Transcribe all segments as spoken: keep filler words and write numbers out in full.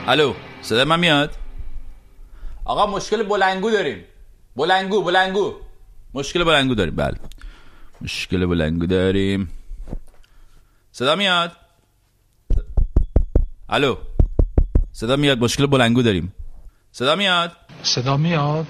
الو صدا من میاد؟ آقا مشکل بلنگو داریم. بلنگو بلنگو مشکل بلنگو داریم. بله مشکل بلنگو داریم. صدا میاد؟ الو صدا میاد؟ مشکل بلنگو داریم. صدا میاد؟ صدا میاد؟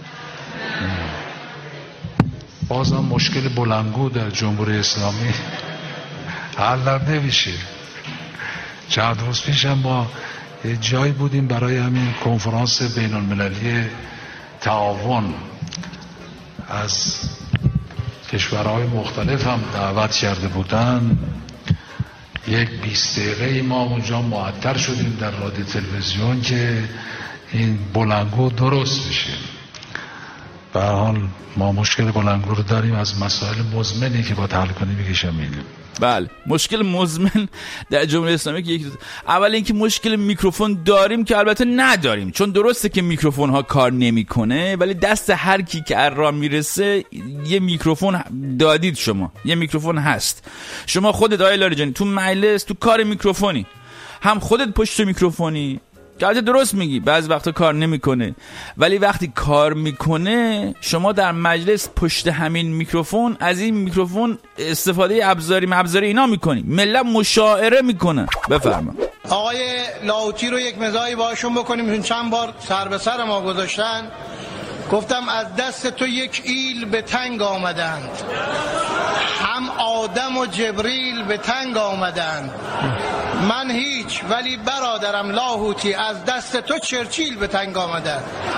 بازم مشکل بلنگو در جمهوری اسلامی حل نمیشه. چند روز پیشم ما جایی بودیم برای همین کنفرانس بین المللی تعاون، از کشورهای مختلف هم دعوت کرده بودن. یک بیست دقیقه ما اونجا معطل شدیم در رادیو تلویزیون که این بلنگو درست بشه. به هر حال ما مشکل بلنگو رو داریم، از مسائل مزمنی که باید حل کنیم یکیش همینه. بله مشکل مزمن در جمهوری اسلامی که یک اول اینکه مشکل میکروفون داریم که البته نداریم، چون درسته که میکروفون ها کار نمیکنه ولی دست هر کی که راه میرسه یه میکروفون دادید. شما یه میکروفون هست. شما خودت آقای لاریجانی تو مجلس تو کار میکروفونی، هم خودت پشت میکروفونی که البته درست میگی بعضی وقتا کار نمیکنه، ولی وقتی کار میکنه شما در مجلس پشت همین میکروفون از این میکروفون استفاده ابزاری مبزاری اینا میکنی، ملت مشاعره میکنن. بفرما. آقای لاوتی رو یک مزاحی باشون بکنیم، چند بار سر به سر ما گذاشتن. گفتم از دست تو یک ایل به تنگ آمدند، هم آدم و جبریل به تنگ آمدند. من هیچ، ولی برادرم لاهوتی از دست تو چرچیل به تنگ آمدند.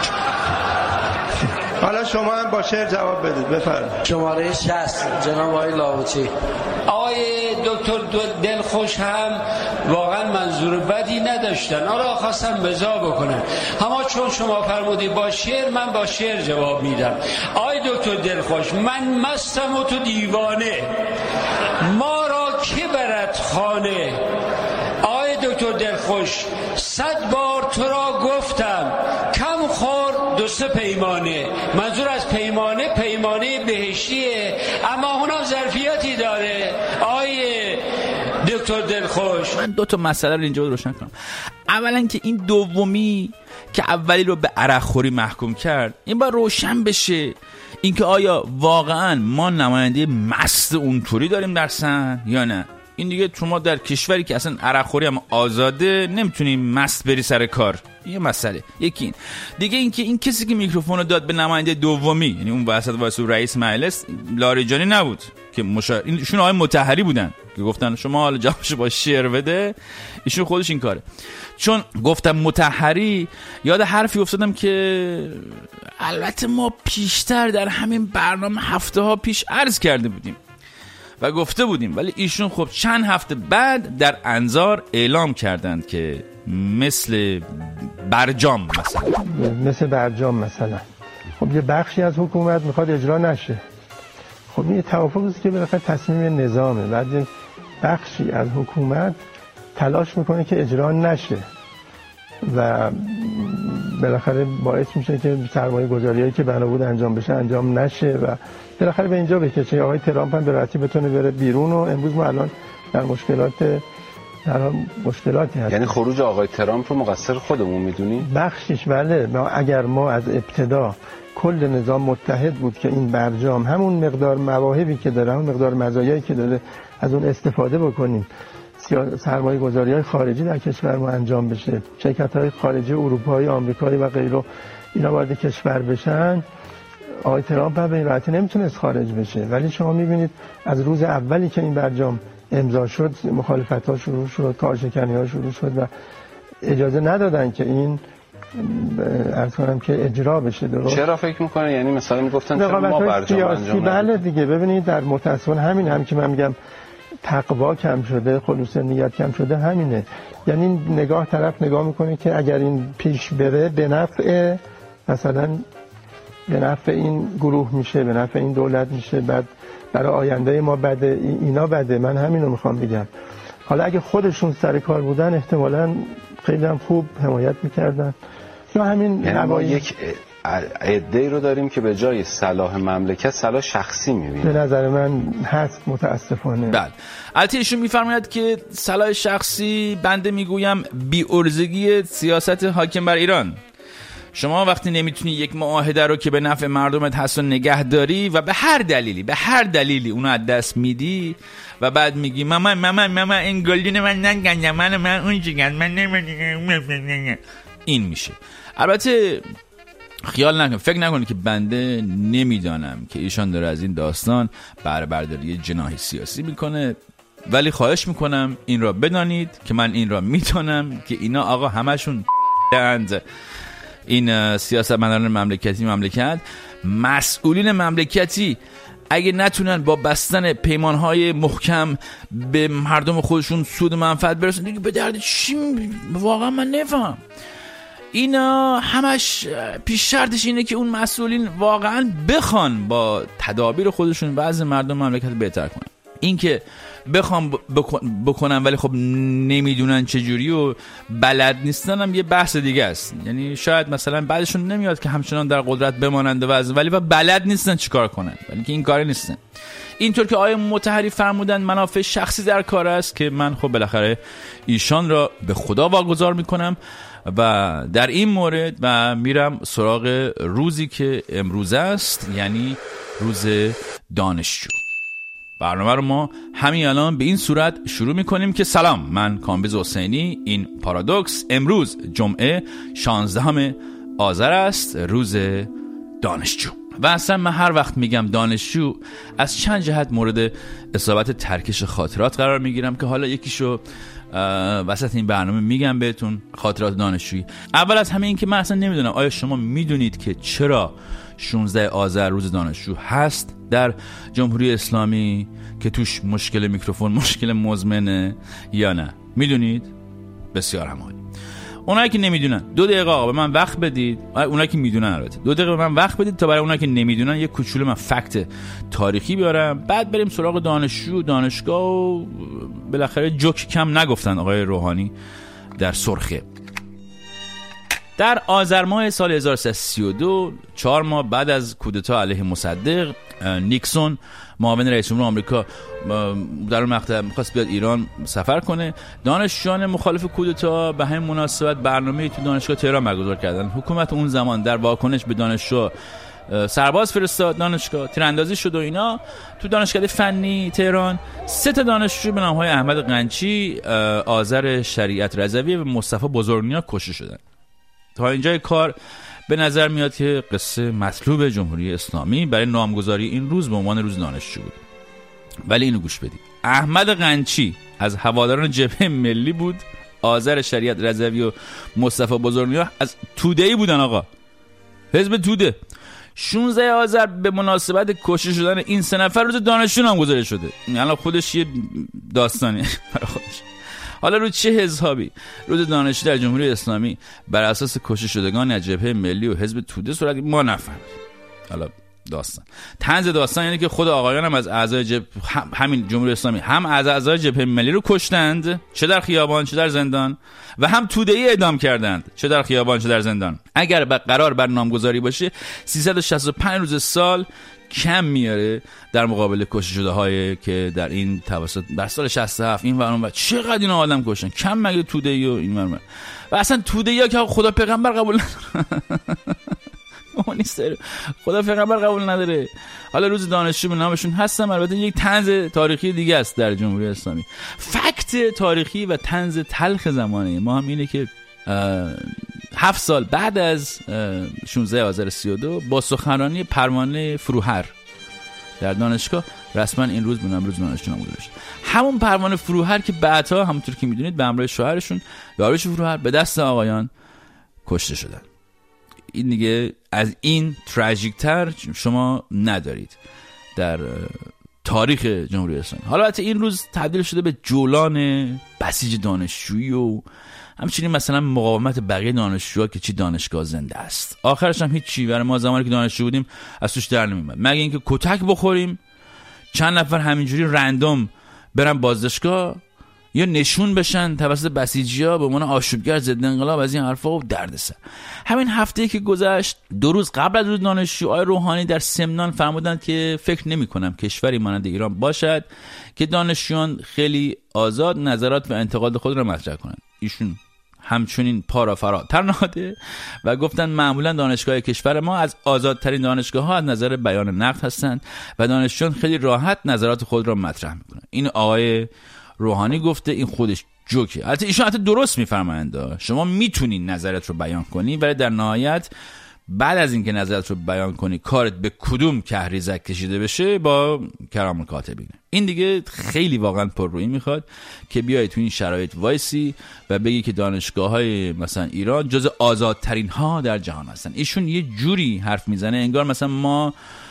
حالا شما هم با شعر جواب بدید. بفرمایید. شماره شصت جناب آقای لاهوتی. آقای دکتر دلخوش هم واقعا منظور بدی نداشتن، آره خواستم بزا بکنم، اما چون شما فرمودی با شعر من با شعر جواب میدم. آقای دکتر دلخوش، من مستم و تو دیوانه، ما را که برد خانه. آقای دکتر دلخوش، صد بار تو را گفتم کم خور دو سه پیمانه. منظور از پیمانه پیمانه بهشتیه، اما اونم ظرفیتی داره. آقای دکتر دلخوش، من دو تا مسئله رو اینجا روشن کنم. اولا که این دومی که اولی رو به عرق خوری محکوم کرد، این باید روشن بشه اینکه آیا واقعا ما نماینده مست اونطوری داریم در سن یا نه. این دیگه شما در کشوری که اصلا عرق خوری هم آزاده نمیتونی مست بری سر کار. یه مسئله. یکی این دیگه این که این کسی که میکروفون رو داد به نماینده دومی، یعنی اون وسط واسه رئیس مجلس، لاریجانی نبود که مشا... اینشون آقای مطهری بودن که گفتن شما حالا جوابشو با شعر بده. ایشون خودش این کاره. چون گفتم مطهری یاد حرفی افتادم که البته ما پیشتر در همین برنامه هفته ها پیش عرض کرده بودیم و گفته بودیم، ولی ایشون خب چند هفته بعد در انظار اعلام کردند که مثل برجام مثلا مثل برجام مثلا خب یه بخشی از حکومت میخواد اجرا نشه. خب این توافقی است که بالاخره تصمیم نظامه، بعد بخشی از حکومت تلاش میکنه که اجرا نشه و بالاخره باعث میشه که سرمایه گذاریایی که بنا بود انجام بشه انجام نشه و بالاخره به اینجا بکشه. آقای ترامپ هم به راحتی بتونه بره بیرون و امروز ما الان در مشکلات در مشکلاتی هست. یعنی خروج آقای ترامپ رو مقصر خودمون میدونی؟ بخشش بله. ما اگر ما از ابتدا کل نظام متحد بود که این برجام همون مقدار مواهبی که داره، همون مقدار مزایایی که داره از اون استفاده بکنیم، سرمایه گذاری های خارجی در کشور ما انجام بشه، شرکت های خارجی اروپایی، آمریکایی و غیره اینا وارد کشور بشن، آقای ترامپ هم به این راحتی نمیتونست خارج بشه. ولی شما میبینید از روز اولی که این برجام امضا شد مخالفت ها شروع شد، کارشکنی ها شروع شد و اجازه ندادن که این عرض کنم که اجرا بشه. درست چرا فکر میکنه؟ یعنی مثلا میگفتن چرا ما برجام انجام بله دیگه. ببینید در متاسفانه همین هم که من میگم تقوا کم شده، خلوص نیت کم شده، همینه. یعنی نگاه طرف نگاه میکنه که اگر این پیش بره به نفع مثلا به نفع این گروه میشه، به نفع این دولت میشه، بعد برای آینده ما بده، اینا بده. من همینو میخوام بگم. حالا اگه خودشون سر کار بودن احتمالاً خیلی هم خوب حمایت میکردن. یا همین یعنی ما یک عده‌ای رو داریم که به جای صلاح مملکت صلاح شخصی می‌بینن. به نظر من هست متاسفانه. بله. البته ایشون می‌فرماید که صلاح شخصی بنده میگویم بی‌عرضگی سیاست حاکم بر ایران. شما وقتی نمیتونی یک معاهده رو که به نفع مردمت هست و نگه داری و به هر دلیلی به هر دلیلی اونو از دست میدی و بعد میگی ماما ماما ماما این گلدون من نگنجم من من اون چیگن من نمیدونم، این میشه. البته خیال نکن، فکر نکنید که بنده نمیدانم که ایشان داره از این داستان بهره برداری جناحی سیاسی میکنه، ولی خواهش میکنم این را بدانید که من این را میدانم که اینا آقا همشون دند. این سیاستمداران مملکتی مملکت مسئولین مملکتی اگه نتونن با بستن پیمانهای محکم به مردم خودشون سود و منفعت برسن دیگه به درد چی؟ واقعا من نفهم. اینا همش پیش شرطش اینه که اون مسئولین واقعا بخوان با تدابیر خودشون بعضی مردم مملکت بهتر کنن. این که بخوام بکنن ولی خب نمیدونن چجوری و بلد نیستن هم یه بحث دیگه است. یعنی شاید مثلا بعدشون نمیاد که همچنان در قدرت بمانند و از ولی و بلد نیستن چیکار کنن، ولی که این کاری نیستن. اینطور که آقای مطهری فرمودن منافع شخصی در کار است که من خب بالاخره ایشان را به خدا واگذار میکنم و در این مورد و میرم سراغ روزی که امروز است، یعنی روز دانشجو. برنامه رو ما همین الان به این صورت شروع میکنیم که سلام، من کامبیز حسینی، این پارادوکس. امروز جمعه شانزدهم آذر است، روز دانشجو. و اصلا من هر وقت میگم دانشجو از چند جهت مورد اصابت ترکش خاطرات قرار میگیرم که حالا یکیشو وسط این برنامه میگم بهتون، خاطرات دانشجویی. اول از همه این که من اصلا نمیدونم آیا شما میدونید که چرا شانزده آذر روز دانشجو هست در جمهوری اسلامی که توش مشکل میکروفون مشکل مزمنه یا نه؟ میدونید؟ بسیار همالی. اونایی که نمیدونن دو دقیقه آقا به من وقت بدید. اونایی که میدونن البته دو دقیقه به من وقت بدید تا برای اونایی که نمیدونن یه کوچولو من فکت تاریخی بیارم، بعد بریم سراغ دانشجو دانشگاه و بالاخره جوک کم نگفتن آقای روحانی در سرخه. در آذر ماه سال هزار و سیصد و سی و دو، چهار ماه بعد از کودتا علیه مصدق، نیکسون معاون رئیس جمهور آمریکا در اون مقطع می‌خواست بیاد ایران سفر کنه. دانشجویان مخالف کودتا به همین مناسبت برنامه‌ای تو دانشگاه تهران برگزار کردن. حکومت اون زمان در واکنش به دانشجو سرباز فرستاد دانشگاه، تیراندازی شد و اینا. تو دانشکده فنی تهران سه تا دانشجو به نام‌های احمد قنچی، آذر شریعت رضوی و مصطفی بزرگنیا کشته شدن. تا اینجای کار به نظر میاد که قصه مطلوب جمهوری اسلامی برای نامگذاری این روز به عنوان روز دانشجو بود. ولی اینو گوش بدید، احمد قنچی از هواداران جبهه ملی بود، آذر شریعت رضوی و مصطفی بزرگنیا از توده‌ای بودن. آقا حزب توده. شانزده آذر به مناسبت کشته شدن این سه نفر روز دانشجو نامگذاری شده. یعنی خودش یه داستانی برای خودش. حالا رو چه حسابی روز دانشجو در جمهوری اسلامی بر اساس کشته شدگان از جبهه ملی و حزب توده صورت ما نفهمید. حالا داستان طنز داستان یعنی که خود آقایان هم از اعضای جبهه هم همین جمهوری اسلامی هم از اعضای جبهه ملی رو کشتند، چه در خیابان چه در زندان، و هم توده‌ای اعدام کردند، چه در خیابان چه در زندان. اگر قرار بر نامگذاری باشه سیصد و شصت و پنج روز سال کم میاره در مقابل کشته شده هایی که در این توسط در سال شصت و هفت این و اون و چقدر اینا آدم کشتن، کم مگه توده‌ای و این ور و اصلا توده‌ای ها که خدا پیغمبر قبول نداره. خدا پیغمبر قبول نداره. حالا روز دانشجو به نامشون هستم. البته یک طنز تاریخی دیگه است در جمهوری اسلامی. فکت تاریخی و طنز تلخ زمانه ما هم اینه که هفت سال بعد از شانزده آذر سی و دو با سخنرانی پروانه فروهر در دانشگاه رسما این روز به نام روز دانشجو نامگذاری شد. همون پروانه فروهر که بعدها همونطور که میدونید به همراه شوهرشون داریوش فروهر به دست آقایان کشته شدن. این دیگه از این تراژیک تر شما ندارید در تاریخ جمهوری اسلامی. حالا البته این روز تبدیل شده به جولان بسیج دانشجویی و همچنین مثلا مقاومت بقیه دانشجوها که چی دانشگاه زنده است. آخرش هم هیچی برای ما زمانی که دانشجو بودیم از توش در نمیومد، مگه اینکه کتک بخوریم، چند نفر همینجوری رندوم برن بازداشتگاه، یا نشون بشن توسط بسیجی‌ها به عنوان آشوبگر ضد انقلاب از این حرفا و دردسر. همین هفته‌ای که گذشت، دو روز قبل از روز دانشجو، آقای روحانی در سمنان فرمودند که فکر نمی‌کنم کشوری مانند ایران باشد که دانشجویان خیلی آزاد نظرات و انتقاد خود را مطرح کنند. ایشون همچنین پا را فراتر نهاده و گفتن معمولا دانشگاه کشور ما از آزادترین دانشگاه‌ها از نظر بیان نقد هستند و دانشجویان خیلی راحت نظرات خود را مطرح می‌کنند. این آقای روحانی گفته، این خودش جوکه. البته ایشون حتی درست می‌فرمایند، شما میتونین نظرت رو بیان کنی ولی در نهایت بعد از اینکه نظرت رو بیان کنی کارت به کدوم کهریزک کشیده بشه با کرام الکاتبینه. این دیگه خیلی واقعا پررویی میخواد که بیای تو این شرایط وایسی و بگی که دانشگاه‌های مثلا ایران جز آزادترین ها در جهان هستن. ایشون یه جوری حرف میزنه انگار مثلا ما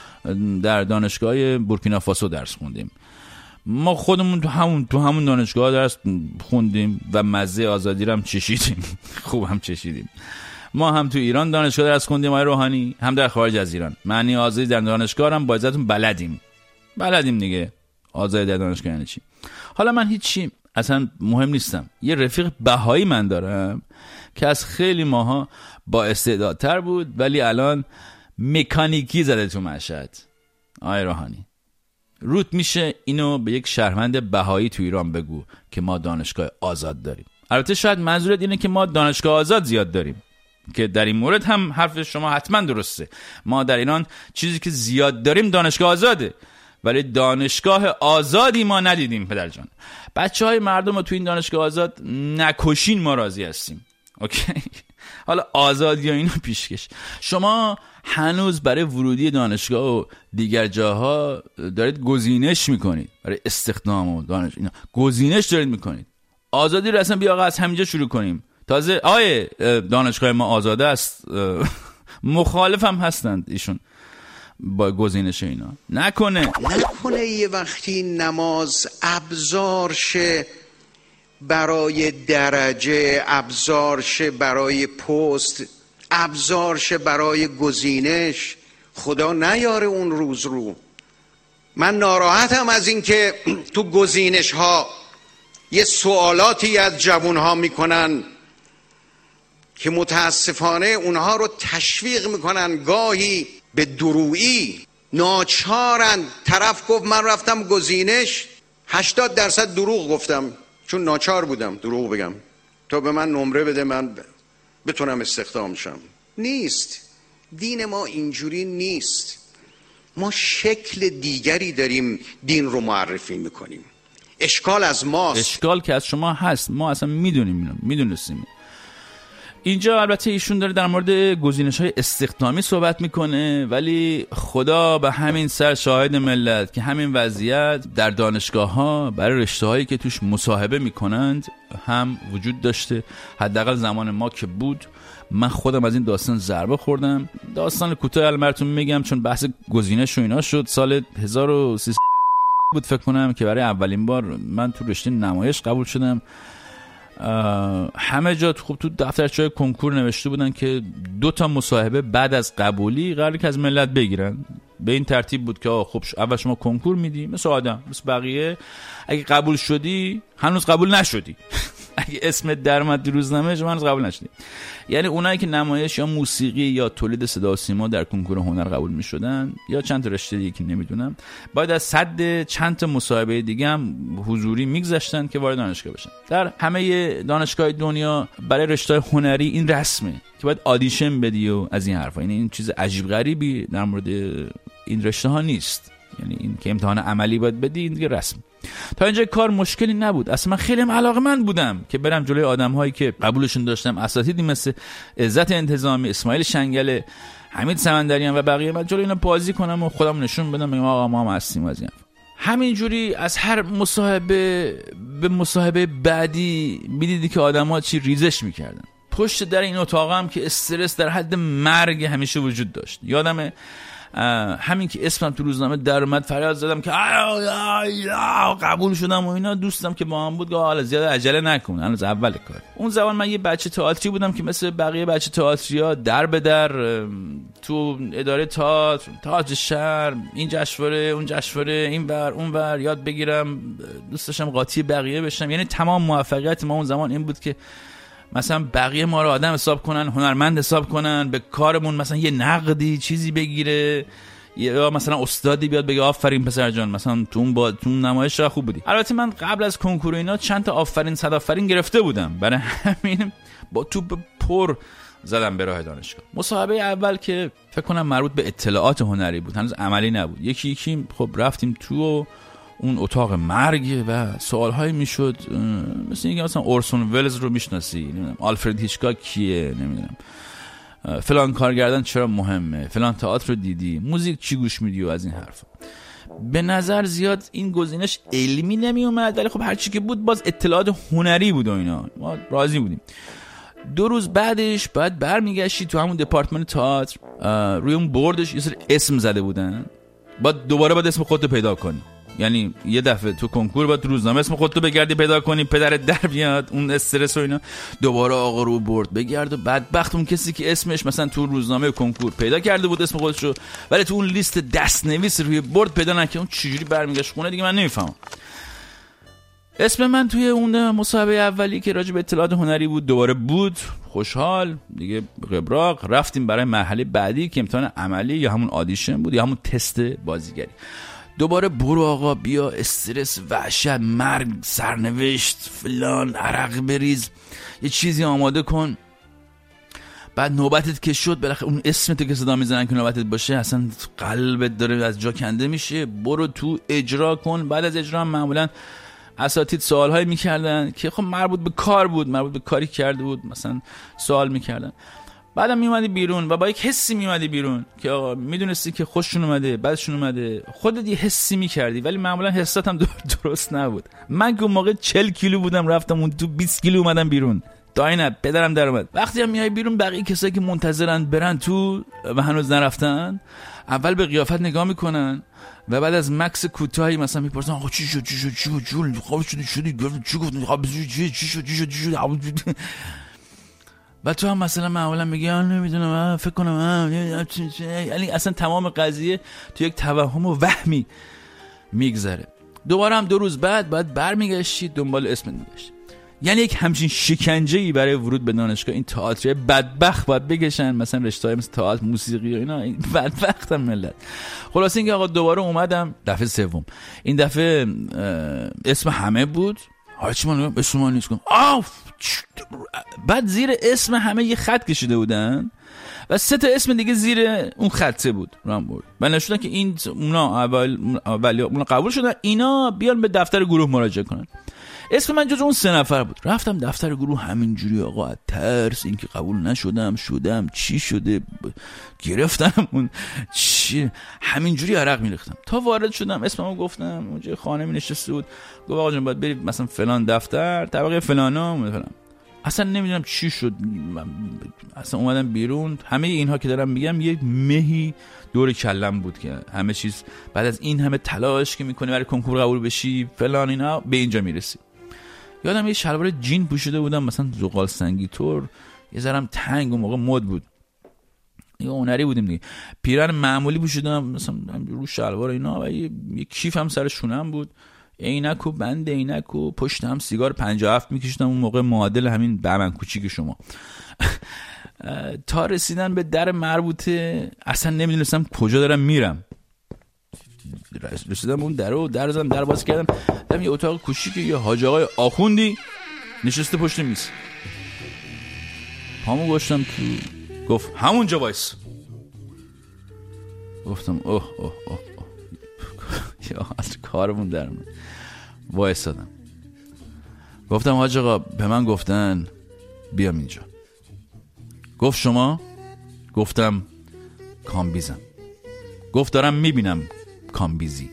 در دانشگاه بورکینافاسو درس خوندیم، ما خودمون تو همون تو همون دانشگاه درس خوندیم و مزه آزادی رو هم چشیدیم. خوب هم چشیدیم. ما هم تو ایران دانشگاه درس خوندیم آقای روحانی، هم در خارج از ایران. معنی آزادی در دانشگاه هم با عزتون بلدیم. بلدیم دیگه. آزادی در دانشگاه یعنی چی؟ حالا من هیچی اصلا مهم نیستم. یه رفیق بهایی من دارم که از خیلی ماها با استعدادتر بود ولی الان مکانیکی زده تو مشهد. آقای روحانی، روت میشه اینو به یک شهروند بهایی تو ایران بگو که ما دانشگاه آزاد داریم. البته شاید منظورت اینه که ما دانشگاه آزاد زیاد داریم، که در این مورد هم حرف شما حتما درسته. ما در ایران چیزی که زیاد داریم دانشگاه آزاده، ولی دانشگاه آزادی ما ندیدیم. پدر جان، بچه های مردم رو تو این دانشگاه آزاد نکشین، ما راضی هستیم. اوکی؟ حالا آزادی و اینو پیشکش. شما هنوز برای ورودی دانشگاه و دیگر جاها دارید گزینش میکنید، برای استخدام و دانش اینا گزینش دارید میکنید. آزادی رو اصلا بیا آقا از همینجا شروع کنیم. تازه آیه دانشگاه ما آزاده است، مخالف هم هستند ایشون با گزینش اینا. نکنه نکنه یه وقتی نماز ابزار شه برای درجه، ابزار شه برای پست، ابزار شه برای گزینش. خدا نیاره اون روز رو. من ناراحتم از این که تو گزینش ها یه سوالاتی از جوان ها میکنن که متاسفانه اونها رو تشویق میکنن گاهی به درویی. ناچارن. طرف گفت من رفتم گزینش، هشتاد درصد دروغ گفتم چون ناچار بودم دروغ بگم تا به من نمره بده من بتونم استخدام شم. نیست. دین ما اینجوری نیست. ما شکل دیگری داریم دین رو معرفی میکنیم. اشکال از ماست. اشکال که از شما هست، ما اصلا میدونیم اینو، میدونستیم. اینجا البته ایشون داره در مورد گزینش‌های استخدامی صحبت میکنه، ولی خدا به همین سر شاهد ملت که همین وضعیت در دانشگاه‌ها برای رشته‌هایی که توش مصاحبه میکنند هم وجود داشته. حداقل زمان ما که بود، من خودم از این داستان ضربه خوردم. داستان کوتاه براتون میگم چون بحث گزینش و اینا شد. سال هزار و سیصد بود فکر کنم که برای اولین بار من تو رشته نمایش قبول شدم. همه جا خوب تو دفترچه‌های کنکور نوشته بودن که دو تا مصاحبه بعد از قبولی قراره که از ملت بگیرن. به این ترتیب بود که خب اول شما کنکور میدی مثل آدم مثل بقیه، اگه قبول شدی هنوز قبول نشدی اگه اسمت در اومد روزنامه شما هنوز قبول نشدی. یعنی اونایی که نمایش یا موسیقی یا تولید صدا و سیما در کنکور هنر قبول میشدن یا چند تا رشته دیگه که نمیدونم، باید از صد چند تا مصاحبه دیگه هم حضوری میگذشتن که وارد دانشگاه بشن. در همه دانشگاه دنیا برای رشته هنری این رسمه که باید آدیشن بدی و از این حرفا. یعنی این چیز عجیب غریبی در مورد این رشته ها نیست. یعنی این که امتحان عملی باید بدی این دیگه رسم. تا اینجا کار مشکلی نبود. اصلا من خیلی علاقه‌مند بودم که برم جلوی آدم‌هایی که قبولشون داشتم، اساتیدی مثل عزت انتظامی، اسماعیل شنگل، حمید سمندریان و بقیه، من جلوی اینا بازی کنم و خودم نشون بدم بگم آقا ما هم هستیم. از این همینجوری از هر مصاحبه به مصاحبه بعدی میدیدی که آدم‌ها چی ریزش می‌کردن. پشت در این اتاق هم که استرس در حد مرگ همیشه وجود داشت. یادمه همین که اسمم تو روزنامه در اومد فریاد زدم که قبول شدم و اینا. دوستم که با هم بود گفت حالا زیاد عجله نکن، هنوز اول کار. اون زمان من یه بچه تئاتری بودم که مثل بقیه بچه تئاتریا در به در تو اداره تئاتر، تئاتر شهر، این جشنواره اون جشنواره، این ور اون ور یاد بگیرم، دوست داشتم قاطی بقیه بشم. یعنی تمام موفقیت ما اون زمان این بود که مثلا بقیه ما رو آدم حساب کنن، هنرمند حساب کنن، به کارمون مثلا یه نقدی چیزی بگیره، یا مثلا استادی بیاد بگه آفرین پسر جان مثلا تو اون با تو نمایش را خوب بودی. البته من قبل از کنکور اینا چند تا آفرین صد آفرین گرفته بودم، برای همین با توپ پر زدم به راه دانشگاه. مصاحبه اول که فکر کنم مربوط به اطلاعات هنری بود، هنوز عملی نبود. یکی یکی خب رفتیم تو اون اتاق مرگ و سوالهایی میشد مثل اینکه مثلا اورسون ولز رو میشناسی، نمیدونم آلفرد هیچکاک کیه، نمیدونم فلان کارگردان چرا مهمه، فلان تئاتر رو دیدی، موزیک چی گوش میدی و از این حرفا. به نظر زیاد این گزینش علمی نمی اومد، ولی خب هر چی که بود باز اطلاعات هنری بود و اینا، ما راضی بودیم. دو روز بعدش بعد برمیگشتی تو همون دپارتمان تئاتر، روی اون بوردش یه سری اسم زده بودن، بعد دوباره باید اسم خودتو پیدا کنی. یعنی یه دفعه تو کنکور باید تو روزنامه اسم خودتو بگردی پیدا کنی، پدرت در بیاد، اون استرس و اینا، دوباره آقا رو برد بگرد و بدبخت اون کسی که اسمش مثلا تو روزنامه کنکور پیدا کرده بود اسم خودشو، ولی تو اون لیست دستنویس روی برد پیدا نکنه، اون چجوری برمیگشت خونه دیگه من نمیفهمم. اسم من توی اون مصاحبه اولی که راجع به اطلاعات هنری بود دوباره بود. خوشحال دیگه قبراق رفتیم برای مرحله بعدی که امتحان عملی یا همون آدیشن بود یا همون تست بازیگری. دوباره برو آقا بیا، استرس، وحشت، مرگ، سرنوشت، فلان، عرق بریز، یه چیزی آماده کن. بعد نوبتت که شد بالاخره اون اسمت که صدا میزنن که نوبتت باشه، اصلا قلبت داره از جا کنده میشه، برو تو اجرا کن. بعد از اجرا معمولا اساتید سوالهایی میکردن که خب مربوط به کار بود، مربوط به کاری کرده بود، مثلا سوال میکردن. بعدم میومدی بیرون و با یک حسی میومدی بیرون که آقا میدونستی که خوششون اومده، بعدشون اومده، خودت یه حسی میکردی، ولی معمولا حسات هم درست نبود. من که اون موقع چهل کیلو بودم رفتم اون تو بیست کیلو اومدم بیرون، داینه پدرم در اومد. وقتی هم میای بیرون بقیه کسایی که منتظرن برن تو و هنوز نرفتن، اول به قیافت نگاه میکنن و بعد از مکس کوتاهی مثلا میپرسن آقا چی شد چی شد چی شد چی شد خواب شدی شدی چی گفت چی چی شد چی شد چی شد و تو هم مثلا معمولا میگی آ نمیدونم فکر کنم، یعنی اصلا تمام قضیه تو یک توهم و وهمی میگذره. دوباره هم دو روز بعد بعد برمیگشتی دنبال اسم میگشتی. یعنی یک همچین شکنجه‌ای برای ورود به دانشگاه این تئاتر بدبخت باید بکشن، مثلا رشته‌های مثل تئاتر، موسیقی و اینا، این بدبختم ملت. خلاص اینکه آقا دوباره اومدم دفعه سوم. این دفعه اسم همه بود، حالا چی من اسم من نیست کنم آف. بعد زیر اسم همه یه خط کشیده بودن و سه تا اسم دیگه زیر اون خطه بود رام بود و نشوندن که این اونا اول اولی اونا قبول شدن، اینا بیان به دفتر گروه مراجعه کنن. اسم من جز اون سه نفر بود. رفتم دفتر گروه همینجوری آقا ترس اینکه قبول نشدم شدم چی شده ب... گرفتم اون چی همینجوری عرق میریختم تا وارد شدم. اسممو گفتم، اونجا خانه می نشسته بود، گفت آقا جان باید برید مثلا فلان دفتر طبقه فلانم مثلا. اصلا نمیدونم چی شد، اصلا اومدم بیرون. همه اینها که دارم میگم یه مهی دور کلم بود که همه چیز بعد از این همه تلاش که میکنی برای کنکور قبول بشی فلان اینا به اینجا میرسی. یادم یه شلوار جین پوشیده بودم مثلا زغال سنگی طور، یه ذرم تنگ، اون موقع مد بود، یه هنری بودیم دیگه. پیرن معمولی پوشیدم مثلا رو شلوار اینا و یه, یه کیف هم سر شونم بود، عینک و بند عینک و پشتم سیگار پنجاه و هفت میکشیدم، اون موقع معادل همین بهمن کوچیک شما. تا رسیدن به در مربوطه اصلا نمیدونستم کجا دارم میرم. رسیدم اون در رو در زدم، در باز کردم، دیدم یه اتاق کوچیک یه حاج آقای آخوندی نشسته پشت میز. پامو گذاشتم تو، گفت همونجا وایس. گفتم اوه اوه اوه یا از کارمون در من وایسادم. گفتم حاج آقا به من گفتن بیام اینجا. گفت شما؟ گفتم کامبیزم. گفت دارم میبینم کامبیزی.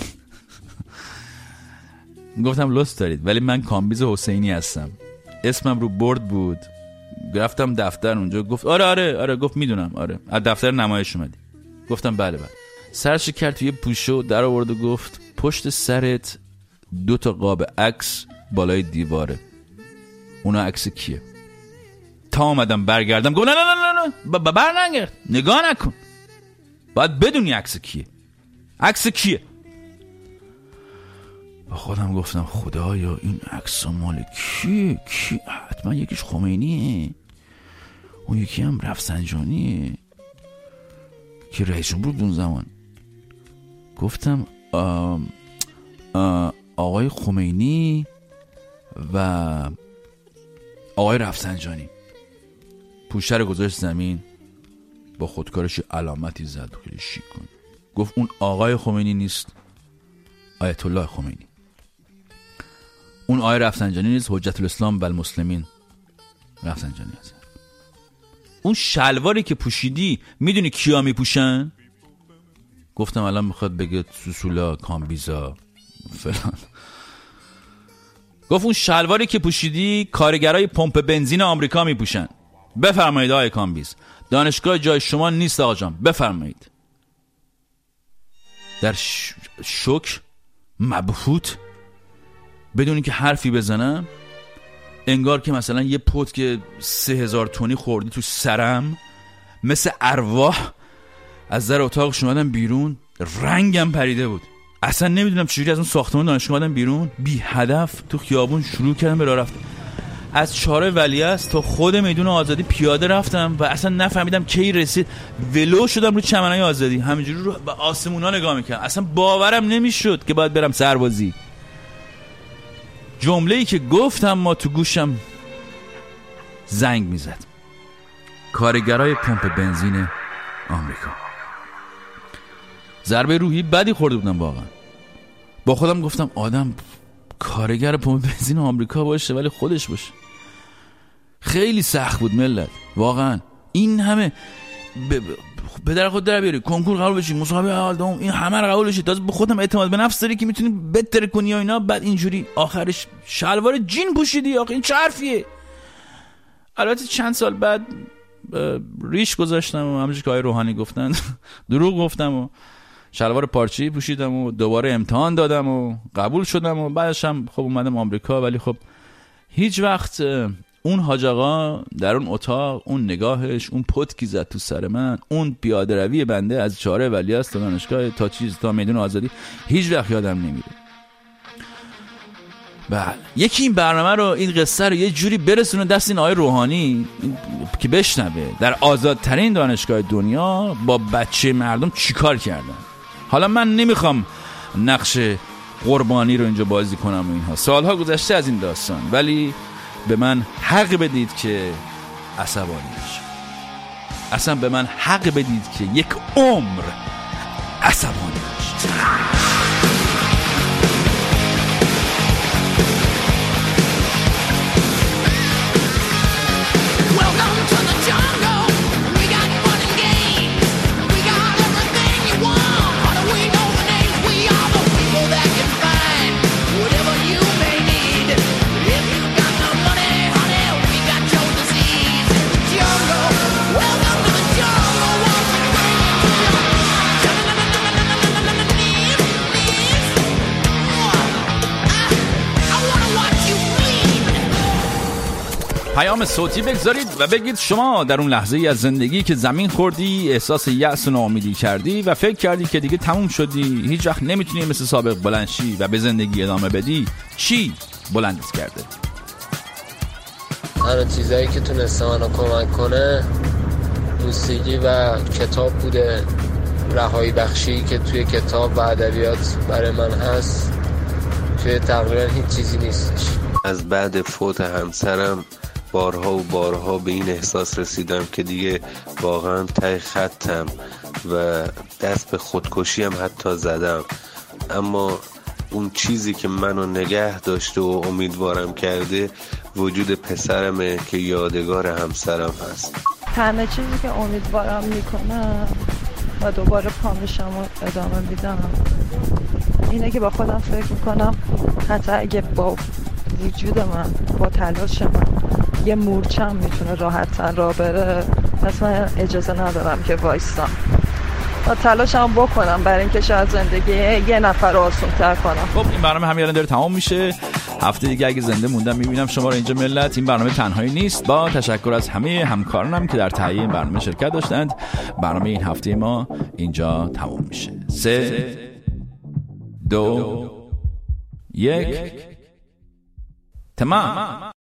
گفتم لطف دارید ولی من کامبیز حسینی هستم، اسمم رو بورد بود. رفتم دفتر اونجا، گفت آره آره آره. گفت میدونم آره از دفتر نمایش اومدی. گفتم بله بله. سرش کرد توی پوشو در آورد و گفت پشت سرت دو تا قاب عکس بالای دیواره، اونا عکس کیه؟ تا آمدم برگردم گفت نه نه نه نه نه بر نگرد، نگاه نکن، باید بدونی عکس کیه. عکس کیه؟ با خودم گفتم خدایا این عکس مال کیه؟ کی؟ حتما یکیش خمینیه، اون یکی هم رفسنجانیه که رئیس جمهور بود اون زمان. گفتم آه آه آقای خمینی و آقای رفسنجانی. پوشه رو گذاشت زمین، با خودکارش علامتی زد خیلی شیک کن. گفت اون آقای خمینی نیست، آیت الله خمینی. اون آقای رفسنجانی نیست، حجت الاسلام و المسلمین رفسنجانی هست. اون شلواری که پوشیدی میدونی کیا میپوشن؟ گفتم الان میخواد بگه سوسولا، کامبیزا فلان. گفت اون شلواری که پوشیدی کارگرای پمپ بنزین آمریکا میپوشن. بفرمایید آقای کامبیز، دانشگاه جای شما نیست آقا جان، بفرمایید. در ش... شوک مبهوت بدون اینکه حرفی بزنم، انگار که مثلا یه پوت که سه هزار تونی خوردی تو سرم، مثل ارواح از در اتاقش اومدم بیرون. رنگم پریده بود، اصلا نمیدونم چجوری از اون ساختمان دانشگاه اومدم بیرون. بی هدف تو خیابون شروع کردم به راه رفتن. از چهار ولیعصر تا خود میدون آزادی پیاده رفتم و اصلا نفهمیدم کی رسید. ولو شدم رو چمنای آزادی، همینجوری رو به آسمونا نگاه میکردم. اصلا باورم نمیشد که باید برم سربازی. جمله‌ای که گفتم ما تو گوشم زنگ میزد. کارگرای پمپ بنزین آمریکا. ضربه روحی بدی خورده بودم واقعا. با خودم گفتم آدم کارگر پمپ بنزین آمریکا باشه ولی خودش باشه. خیلی سخت بود ملت واقعا. این همه به در خود در بیاری، کنکور قبول بشی، مسابقه اول دوم، این همه رو قبول بشی، تازه به خودم اعتماد به نفس داری که میتونی بهتر کنی و اینا، بعد اینجوری آخرش شلوار جین پوشیدی. آخه این چه حرفیه؟ البته چند سال بعد ریش گذاشتم و همونجوری که آقای روحانی گفتن دروغ گفتم و شلوار پارچه‌ای پوشیدم و دوباره امتحان دادم و قبول شدم و بعدش هم خب اومدم آمریکا. ولی خب هیچ وقت اون حاج آقا در اون اتاق، اون نگاهش، اون پتکی زد تو سر من، اون پیاده روی بنده از چهار ولیعصر تا دانشگاه تا چیز تا میدون آزادی، هیچ وقت یادم نمیره. بله، یکی این برنامه رو، این قصه رو یه جوری برسونه دست این آقای روحانی که بشنوه در آزادترین دانشگاه دنیا با بچه مردم چیکار کردن. حالا من نمیخوام نقش قربانی رو اینجا بازی کنم و اینها، سالها گذشته از این داستان، ولی به من حق بدید که عصبانی بشم. اصلا به من حق بدید که یک عمر عصبانی بشم. پیام صوتی بگذارید و بگید شما در اون لحظه ای از زندگی که زمین خوردی، احساس یأس و ناامیدی کردی و فکر کردی که دیگه تموم شدی، هیچ وقت نمیتونی مثل سابق بلند شی و به زندگی ادامه بدی، چی بلندت کرده؟ هر چیزایی که تونسته منو کمک کنه موسیقی و کتاب بوده. رهایی بخشی که توی کتاب و ادبیات برای من هست توی تقریبا هیچ چیزی نیستش. از بعد فوت همسرم بارها و بارها به این احساس رسیدم که دیگه واقعا ته خطم و دست به خودکشی هم حتی زدم، اما اون چیزی که منو نگه داشته و امیدوارم کرده وجود پسرمه که یادگار همسرم هست. تنها چیزی که امیدوارم میکنم و دوباره پامشم و ادامه میدم اینه که با خودم فکر میکنم حتی اگه با وجود من، با تلاش من یه مورچم میتونه راحت تر راه بره، پس من اجازه ندارم که وایستم. و تلاشم بکنم برای اینکه شاید زندگی یه نفر رو آسان‌تر کنم. خب این برنامه همین الان داره تمام میشه. هفته دیگه اگه زنده موندم میبینم شما رو اینجا ملت. این برنامه تنهایی نیست، با تشکر از همه همکارانم که در تهیه این برنامه شرکت داشتند. برنامه این هفته ما اینجا تمام میشه. سه دو یک تمام.